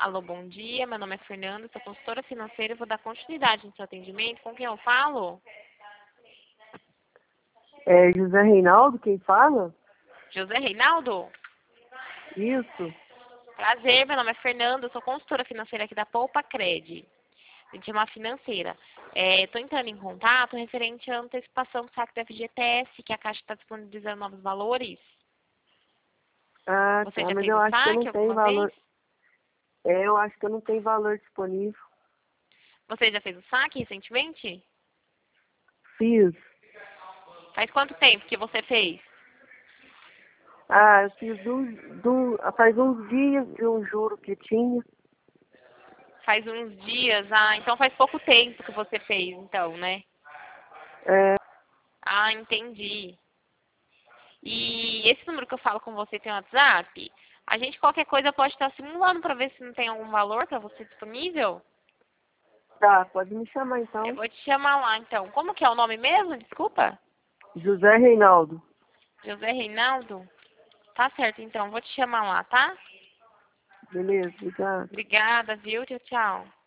Alô, bom dia. Meu nome é Fernanda, sou consultora financeira e vou dar continuidade no seu atendimento. Com quem eu falo? É José Reinaldo quem fala? José Reinaldo? Isso. Prazer, meu nome é Fernanda, sou consultora financeira aqui da Poupa Cred. A gente é uma financeira. Estou entrando em contato referente à antecipação do saque da FGTS, que a Caixa está disponibilizando novos valores. Ah, Você tá, já mas fez eu o acho que eu não saque tenho alguma vez? valor. Eu acho que eu não tenho valor disponível. Você já fez o saque recentemente? Fiz. Faz quanto tempo que você fez? Ah, eu fiz faz uns dias de um juro que tinha. Faz uns dias. Ah, então faz pouco tempo que você fez, então, né? É, Ah, entendi. E esse número que eu falo com você tem WhatsApp? A gente, qualquer coisa, pode estar simulando para ver se não tem algum valor para você disponível? tá, pode me chamar Eu então. vou te chamar lá, então. Como que é o nome mesmo? Desculpa. José Reinaldo. José Reinaldo? Tá certo, então. Vou te chamar lá, tá? Beleza, obrigado. Obrigada, viu? Tchau, tchau.